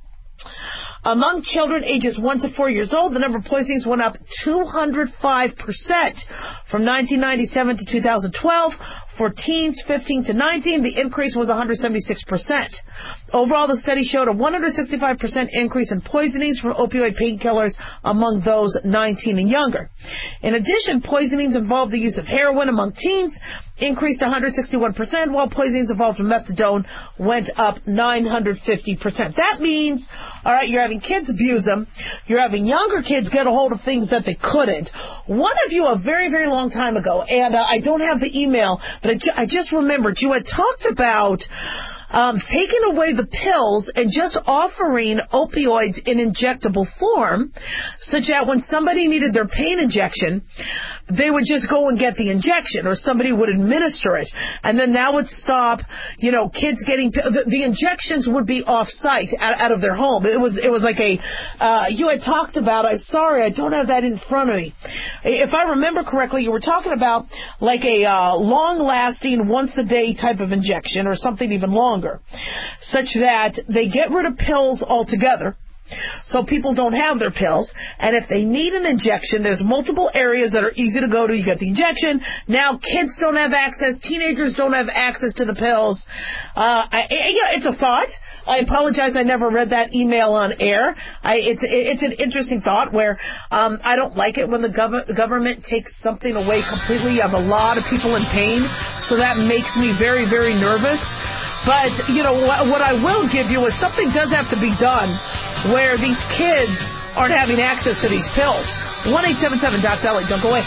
Speaker 3: Among children ages one to four years old, the number of poisonings went up two hundred five percent from nineteen ninety-seven to two thousand twelve. For teens fifteen to nineteen, the increase was one hundred seventy-six percent. Overall, the study showed a one hundred sixty-five percent increase in poisonings from opioid painkillers among those nineteen and younger. In addition, poisonings involved the use of heroin among teens increased one hundred sixty-one percent, while poisonings involved from methadone went up nine hundred fifty percent. That means, all right, you're having kids abuse them. You're having younger kids get a hold of things that they couldn't. One of you a very, very long time ago, and uh, I don't have the email, but I, ju- I just remembered, you had talked about um, taking away the pills and just offering opioids in injectable form, such that when somebody needed their pain injection, they would just go and get the injection, or somebody would administer it, and then that would stop, you know, kids getting the, the injections would be off-site out, out of their home. It was it was like a uh, you had talked about. I'm sorry, I don't have that in front of me. If I remember correctly, you were talking about like a uh, long-lasting, once-a-day type of injection, or something even longer, such that they get rid of pills altogether, so people don't have their pills. And if they need an injection, there's multiple areas that are easy to go to. You get the injection. Now kids don't have access. Teenagers don't have access to the pills. Uh, I, yeah, it's a thought. I apologize. I never read that email on air. I, it's it's an interesting thought where um, I don't like it when the gov- government takes something away completely. You have a lot of people in pain, so that makes me very, very nervous. But, you know, what, what I will give you is something does have to be done where these kids aren't having access to these pills. one eight seven seven Doc Deli. Don't go away.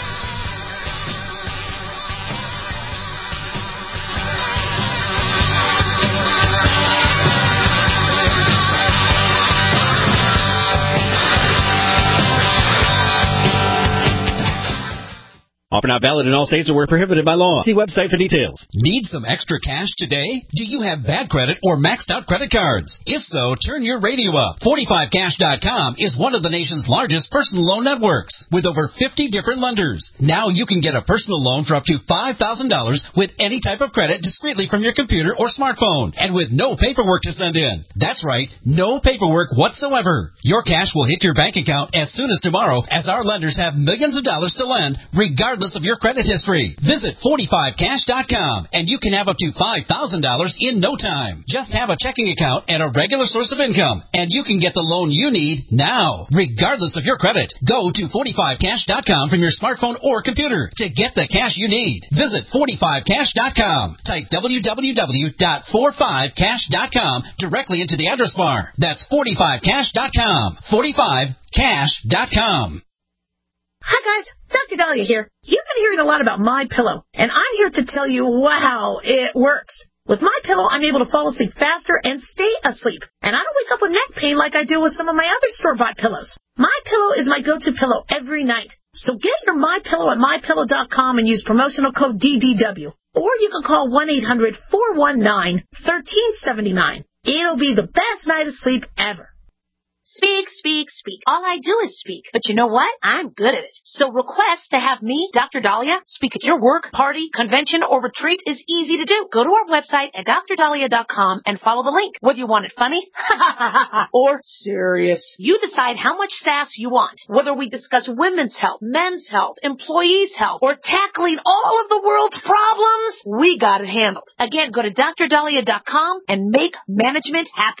Speaker 14: Offer not valid in all states or were prohibited by law. See website for details.
Speaker 15: Need some extra cash today? Do you have bad credit or maxed out credit cards? If so, turn your radio up. forty-five cash dot com is one of the nation's largest personal loan networks with over fifty different lenders. Now you can get a personal loan for up to five thousand dollars with any type of credit discreetly from your computer or smartphone and with no paperwork to send in. That's right, no paperwork whatsoever. Your cash will hit your bank account as soon as tomorrow, as our lenders have millions of dollars to lend regardless of your credit history. Visit forty-five cash dot com and you can have up to five thousand dollars in no time. Just have a checking account and a regular source of income and you can get the loan you need now, regardless of your credit. Go to forty-five cash dot com from your smartphone or computer to get the cash you need. Visit forty-five cash dot com. Type w w w dot forty-five cash dot com directly into the address bar. That's forty-five cash dot com. forty-five cash dot com.
Speaker 16: Hi guys, Doctor Dahlia here. You've been hearing a lot about MyPillow, and I'm here to tell you, wow, it works. With MyPillow, I'm able to fall asleep faster and stay asleep, and I don't wake up with neck pain like I do with some of my other store-bought pillows. MyPillow is my go-to pillow every night. So get your MyPillow at my pillow dot com and use promotional code D D W. Or you can call one eight hundred four one nine one three seven nine. It'll be the best night of sleep ever. Speak, speak, speak. All I do is speak. But you know what? I'm good at it. So request to have me, Doctor Dahlia, speak at your work, party, convention, or retreat is easy to do. Go to our website at dr dahlia dot com and follow the link. Whether you want it funny or serious, you decide how much sass you want. Whether we discuss women's health, men's health, employees' health, or tackling all of the world's problems, we got it handled. Again, go to dr dahlia dot com and make management happy.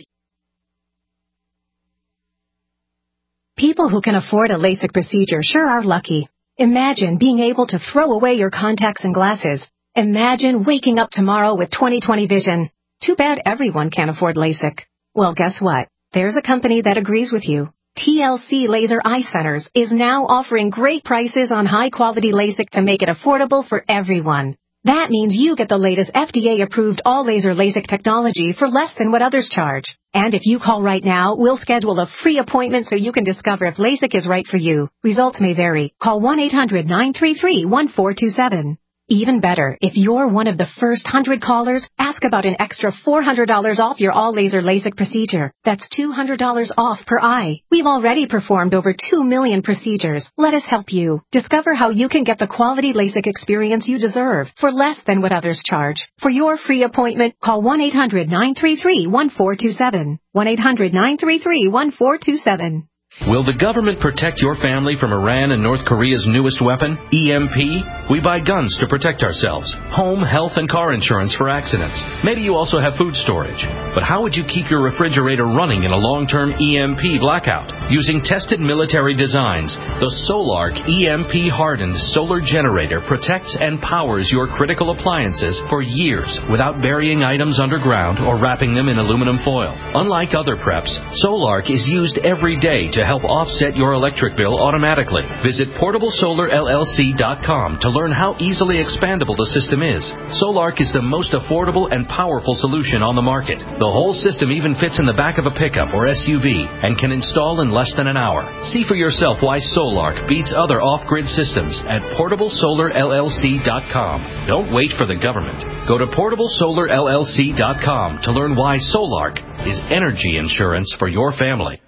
Speaker 17: People who can afford a LASIK procedure sure are lucky. Imagine being able to throw away your contacts and glasses. Imagine waking up tomorrow with twenty twenty vision. Too bad everyone can't afford LASIK. Well, guess what? There's a company that agrees with you. T L C Laser Eye Centers is now offering great prices on high-quality LASIK to make it affordable for everyone. That means you get the latest F D A-approved all-laser LASIK technology for less than what others charge. And if you call right now, we'll schedule a free appointment so you can discover if LASIK is right for you. Results may vary. Call one eight hundred nine three three one four two seven. Even better, if you're one of the first one hundred callers, ask about an extra four hundred dollars off your all-laser LASIK procedure. That's two hundred dollars off per eye. We've already performed over two million procedures. Let us help you. Discover how you can get the quality LASIK experience you deserve for less than what others charge. For your free appointment, call one eight hundred nine three three one four two seven. one eight hundred nine three three one four two seven.
Speaker 18: Will the government protect your family from Iran and North Korea's newest weapon, E M P? We buy guns to protect ourselves, home, health, and car insurance for accidents. Maybe you also have food storage. But how would you keep your refrigerator running in a long-term E M P blackout? Using tested military designs, the Solark E M P-hardened solar generator protects and powers your critical appliances for years without burying items underground or wrapping them in aluminum foil. Unlike other preps, Solark is used every day to help offset your electric bill automatically. Visit portable solar L L C dot com to learn how easily expandable the system is. Solark is the most affordable and powerful solution on the market. The whole system even fits in the back of a pickup or S U V and can install in less than an hour. See for yourself why Solark beats other off-grid systems at portable solar L L C dot com. Don't wait for the government. Go to portable solar L L C dot com to learn why Solark is energy insurance for your family.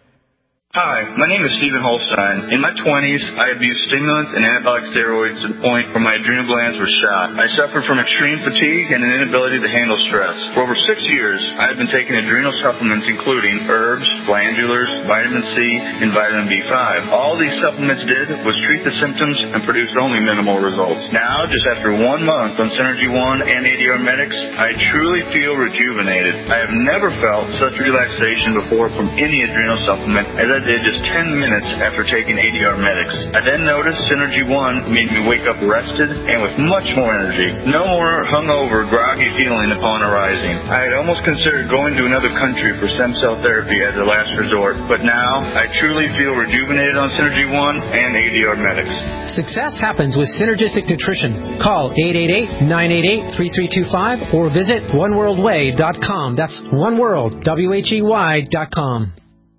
Speaker 19: Hi, my name is Stephen Holstein. In my twenties, I abused stimulants and anabolic steroids to the point where my adrenal glands were shot. I suffered from extreme fatigue and an inability to handle stress. For over six years, I have been taking adrenal supplements including herbs, glandulars, vitamin C, and vitamin B five. All these supplements did was treat the symptoms and produced only minimal results. Now, just after one month on Synergy One and A D R Medics, I truly feel rejuvenated. I have never felt such relaxation before from any adrenal supplement as I did just ten minutes after taking A D R Medics. I then noticed Synergy One made me wake up rested and with much more energy. No more hungover, groggy feeling upon arising. I had almost considered going to another country for stem cell therapy as a last resort, but now I truly feel rejuvenated on Synergy One and A D R Medics.
Speaker 20: Success happens with synergistic nutrition. Call eight eight eight, nine eight eight, three three two five or visit one world way dot com. That's oneworld, W H E Y dot com.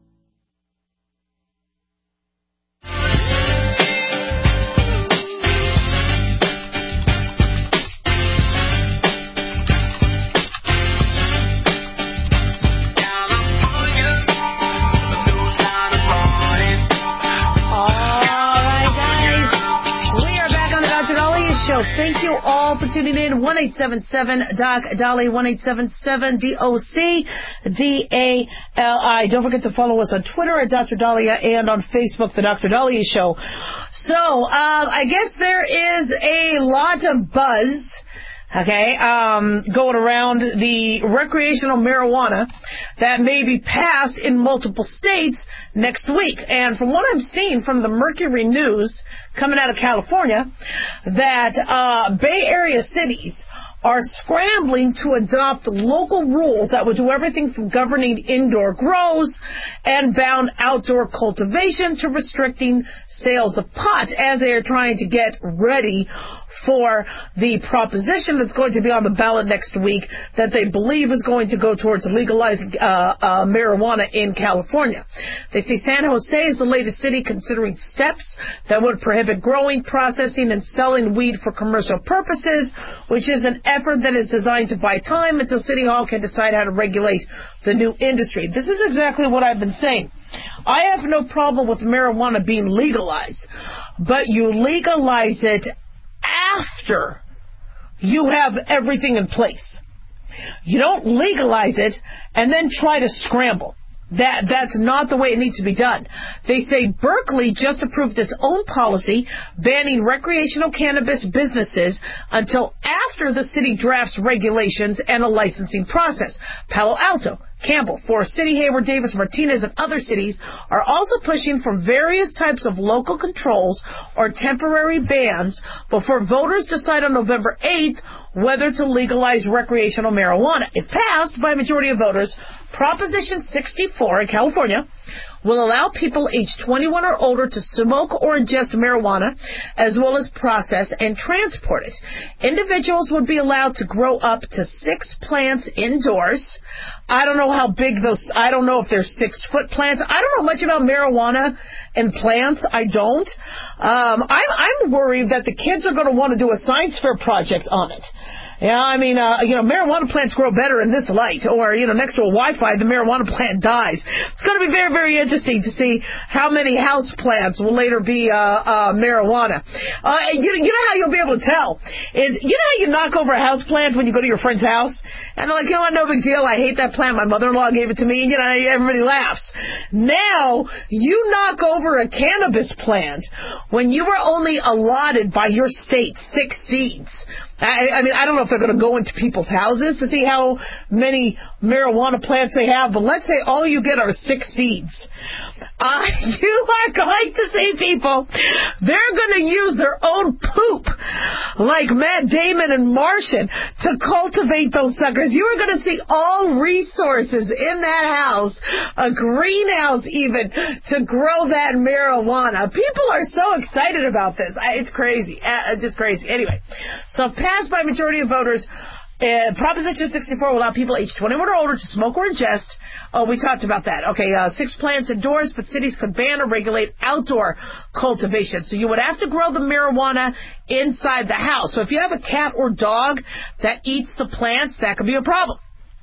Speaker 3: Thank you all for tuning in. one eight seven seven D O C D A L I, one eight seven seven D O C D A L I. Don't forget to follow us on Twitter at Doctor Dahlia and on Facebook, The Doctor Dahlia Show. So, uh, I guess there is a lot of buzz, okay, um, going around the recreational marijuana that may be passed in multiple states next week. And from what I've seen from the Mercury News coming out of California, that uh, Bay Area cities
Speaker 16: are scrambling to adopt local rules that would do everything from governing indoor grows and ban outdoor cultivation to restricting sales of pot as they are trying to get ready for the proposition that's going to be on the ballot next week that they believe is going to go towards legalizing uh, uh, marijuana in California. They say San Jose is the latest city considering steps that would prohibit growing, processing, and selling weed for commercial purposes, which is an effort that is designed to buy time until City Hall can decide how to regulate the new industry. This is exactly what I've been saying. I have no problem with marijuana being legalized, but you legalize it after you have everything in place. You don't legalize it and then try to scramble. That that's not the way it needs to be done. They say Berkeley just approved its own policy banning recreational cannabis businesses until after the city drafts regulations and a licensing process. Palo Alto, Campbell, Forest City, Hayward, Davis, Martinez, and other cities are also pushing for various types of local controls or temporary bans before voters decide on November eighth whether to legalize recreational marijuana. If passed by a majority of voters, Proposition sixty-four in California will allow people aged twenty-one or older to smoke or ingest marijuana, as well as process and transport it. Individuals would be allowed to grow up to six plants indoors. I don't know how big those, I don't know if they're six-foot plants. I don't know much about marijuana and plants. I don't. Um, I'm, I'm worried that the kids are going to want to do a science fair project on it. Yeah, I mean, uh, you know, marijuana plants grow better in this light, or, you know, next to a Wi-Fi, the marijuana plant dies. It's going to be very, very interesting to see how many house plants will later be uh, uh, marijuana. Uh, you, you know how you'll be able to tell? Is you know how you knock over a house plant when you go to your friend's house? And they're like, you know what, no big deal. I hate that plant. My mother-in-law gave it to me. And, you know, everybody laughs. Now, you knock over a cannabis plant when you were only allotted by your state six seeds. I, I mean, I don't know if they're going to go into people's houses to see how many marijuana plants they have, but let's say all you get are six seeds. Uh, you are going to see people, they're going to use their own poop, like Matt Damon and Martian, to cultivate those suckers. You are going to see all resources in that house, a greenhouse even, to grow that marijuana. People are so excited about this. It's crazy. It's just crazy. Anyway, so passed by a majority of voters, Uh, Proposition sixty-four will allow people aged twenty-one or older to smoke or ingest. Oh, we talked about that. Okay, uh, six plants indoors, but cities could ban or regulate outdoor cultivation. So you would have to grow the marijuana inside the house. So if you have a cat or dog that eats the plants, that could be a problem.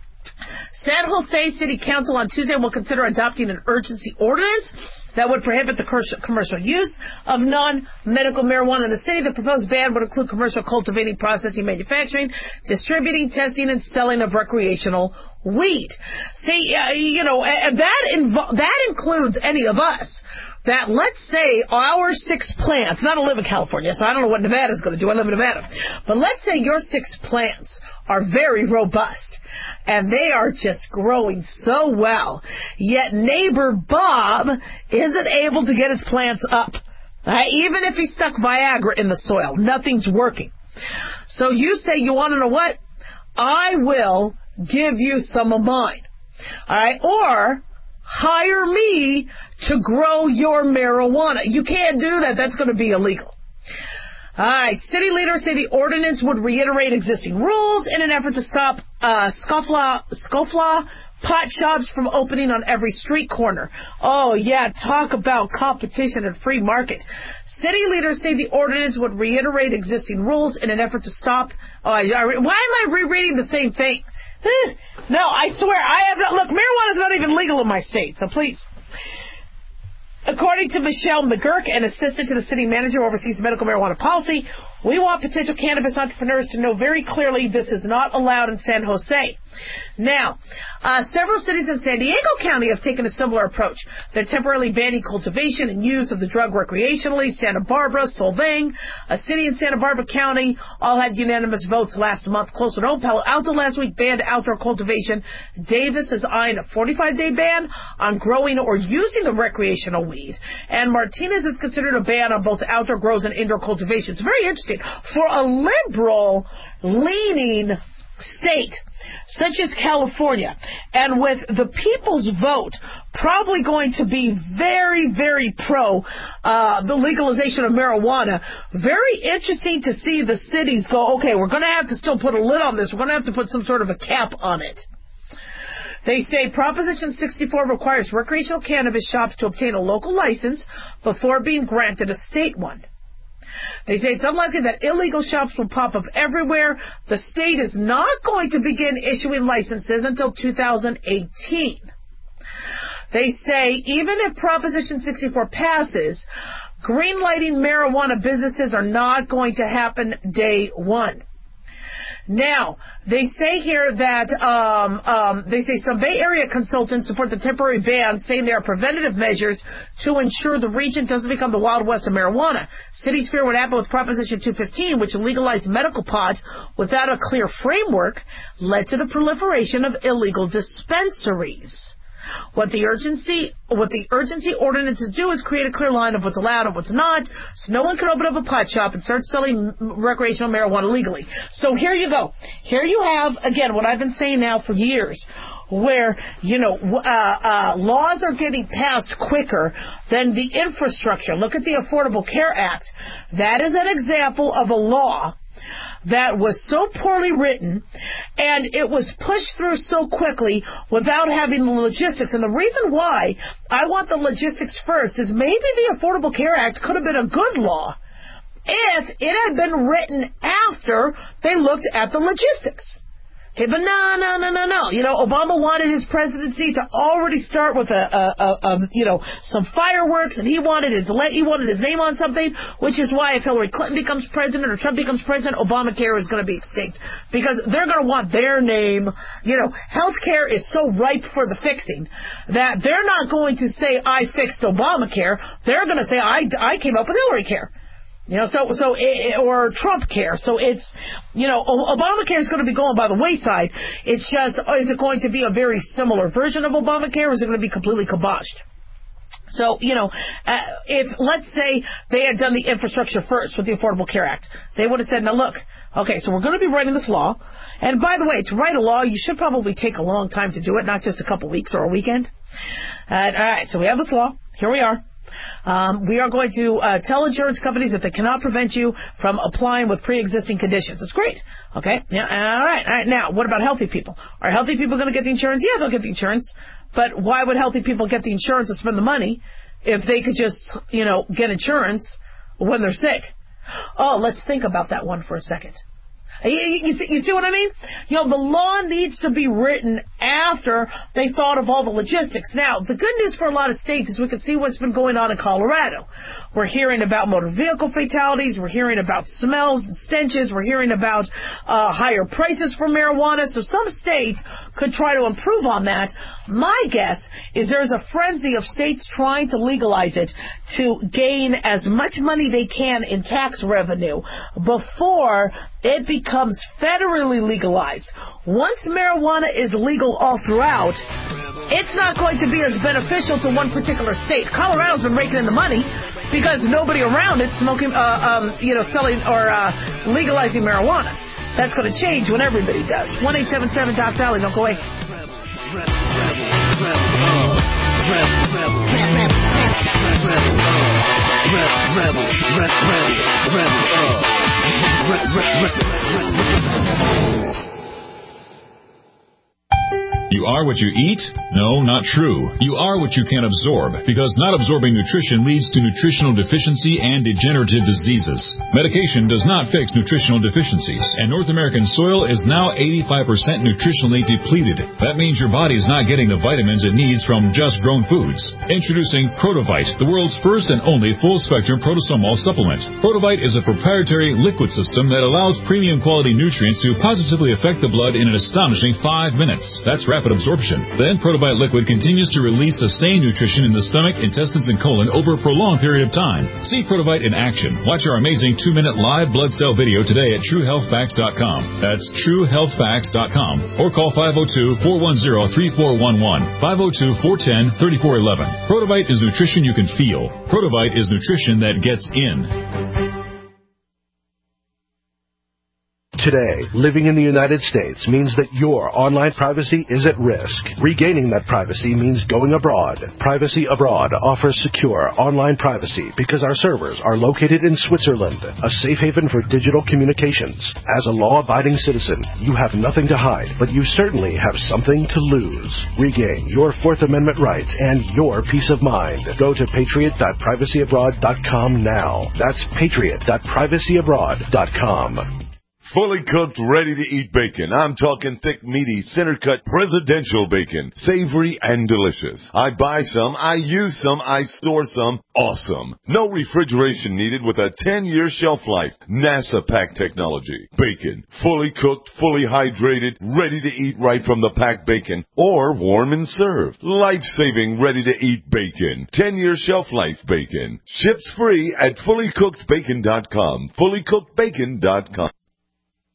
Speaker 16: San Jose City Council on Tuesday will consider adopting an urgency ordinance that would prohibit the commercial use of non-medical marijuana in the city. The proposed ban would include commercial cultivating, processing, manufacturing, distributing, testing, and selling of recreational weed. See, uh, you know, uh, that invo- that includes any of us. That let's say our six plants, and I don't live in California, so I don't know what Nevada's going to do. I live in Nevada. But let's say your six plants are very robust, and they are just growing so well, yet neighbor Bob isn't able to get his plants up. Uh, even if he stuck Viagra in the soil, nothing's working. So you say, you want to know what? I will give you some of mine. All right? Or hire me to grow your marijuana. You can't do that. That's going to be illegal. All right. City leaders say the ordinance would reiterate existing rules in an effort to stop uh, scofflaw, scofflaw pot shops from opening on every street corner. Oh, yeah, talk about competition and free market. City leaders say the ordinance would reiterate existing rules in an effort to stop... Oh, why am I rereading the same thing? No, I swear, I have not... Look, marijuana is not even legal in my state, so please... According to Michelle McGurk, an assistant to the city manager who oversees medical marijuana policy, we want potential cannabis entrepreneurs to know very clearly this is not allowed in San Jose. Now, uh, several cities in San Diego County have taken a similar approach. They're temporarily banning cultivation and use of the drug recreationally. Santa Barbara, Solvang, a city in Santa Barbara County, all had unanimous votes last month. Closer to home, Palo Alto last week banned outdoor cultivation. Davis is eyeing a forty-five day ban on growing or using the recreational weed. And Martinez has considered a ban on both outdoor grows and indoor cultivation. It's very interesting. state. For a liberal-leaning state such as California, and with the people's vote probably going to be very, very pro uh, the legalization of marijuana, very interesting to see the cities go, okay, we're going to have to still put a lid on this. We're going to have to put some sort of a cap on it. They say Proposition sixty-four requires recreational cannabis shops to obtain a local license before being granted a state one. They say it's unlikely that illegal shops will pop up everywhere. The state is not going to begin issuing licenses until two thousand eighteen. They say even if Proposition sixty-four passes, greenlighting marijuana businesses are not going to happen day one. Now, they say here that um, um, they say some Bay Area consultants support the temporary ban, saying they are preventative measures to ensure the region doesn't become the Wild West of marijuana. Cities fear what happened with Proposition two fifteen, which legalized medical pods without a clear framework, led to the proliferation of illegal dispensaries. What the urgency, what the urgency ordinances do is create a clear line of what's allowed and what's not, so no one can open up a pot shop and start selling recreational marijuana legally. So here you go. Here you have, again, what I've been saying now for years, where, you know, uh, uh, laws are getting passed quicker than the infrastructure. Look at the Affordable Care Act. That is an example of a law that was so poorly written, and it was pushed through so quickly without having the logistics. And the reason why I want the logistics first is maybe the Affordable Care Act could have been a good law if it had been written after they looked at the logistics. Okay, but no, no, no, no, no. You know, Obama wanted his presidency to already start with a, a, a, a you know, some fireworks, and he wanted his he wanted his name on something, which is why if Hillary Clinton becomes president or Trump becomes president, Obamacare is going to be extinct because they're going to want their name. You know, healthcare is so ripe for the fixing that they're not going to say I fixed Obamacare. They're going to say I I came up with Hillary Care. You know, so, so, it, or Trump care. So it's, you know, Obamacare is going to be going by the wayside. It's just, is it going to be a very similar version of Obamacare, or is it going to be completely kiboshed? So, you know, uh, if, let's say they had done the infrastructure first with the Affordable Care Act, they would have said, now look, okay, so we're going to be writing this law. And by the way, to write a law, you should probably take a long time to do it, not just a couple weeks or a weekend. And, all right, so we have this law. Here we are. Um, we are going to uh, tell insurance companies that they cannot prevent you from applying with pre-existing conditions. It's great. Okay? Yeah. All right. All right. Now, what about healthy people? Are healthy people going to get the insurance? Yeah, they'll get the insurance. But why would healthy people get the insurance and spend the money if they could just, you know, get insurance when they're sick? Oh, let's think about that one for a second. You, you, see, you see what I mean? You know, the law needs to be written after they thought of all the logistics. Now, the good news for a lot of states is we can see what's been going on in Colorado. We're hearing about motor vehicle fatalities. We're hearing about smells and stenches. We're hearing about uh, higher prices for marijuana. So some states could try to improve on that. My guess is there's a frenzy of states trying to legalize it to gain as much money they can in tax revenue before it becomes federally legalized. Once marijuana is legal all throughout, it's not going to be as beneficial to one particular state. Colorado's been raking in the money because nobody around it smoking, uh, um, you know, selling or uh, legalizing marijuana. That's going to change when everybody does. one eight seven seven Doc Dolly. Don't go away.
Speaker 21: You are what you eat? No, not true. You are what you can absorb, because not absorbing nutrition leads to nutritional deficiency and degenerative diseases. Medication does not fix nutritional deficiencies, and North American soil is now eighty-five percent nutritionally depleted. That means your body is not getting the vitamins it needs from just grown foods. Introducing Protovite, the world's first and only full-spectrum protosomol supplement. Protovite is a proprietary liquid system that allows premium quality nutrients to positively affect the blood in an astonishing five minutes. That's rapid absorption. Then Protovite liquid continues to release sustained nutrition in the stomach, intestines, and colon over a prolonged period of time. See Protovite in action. Watch our amazing two-minute live blood cell video today at true health facts dot com. That's true health facts dot com. Or call five oh two, four one zero, three four one one, five oh two, four one zero, three four one one. Protovite is nutrition. Nutrition you can feel. Protovite is nutrition that gets in.
Speaker 1: today. Living in the United States means that your online privacy is at risk. Regaining that privacy means going abroad. Privacy Abroad offers secure online privacy because our servers are located in Switzerland, a safe haven for digital communications. As a law-abiding citizen, you have nothing to hide, but you certainly have something to lose. Regain your Fourth Amendment rights and your peace of mind. Go to patriot dot privacy abroad dot com now. That's patriot dot privacy abroad dot com.
Speaker 22: Fully cooked, ready-to-eat bacon. I'm talking thick, meaty, center-cut presidential bacon. Savory and delicious. I buy some, I use some, I store some. Awesome. No refrigeration needed with a ten-year shelf life. NASA pack technology. Bacon. Fully cooked, fully hydrated, ready to eat right from the packed bacon. Or warm and served. Life-saving, ready-to-eat bacon. ten-year shelf life bacon. Ships free at fully cooked bacon dot com. fully cooked bacon dot com.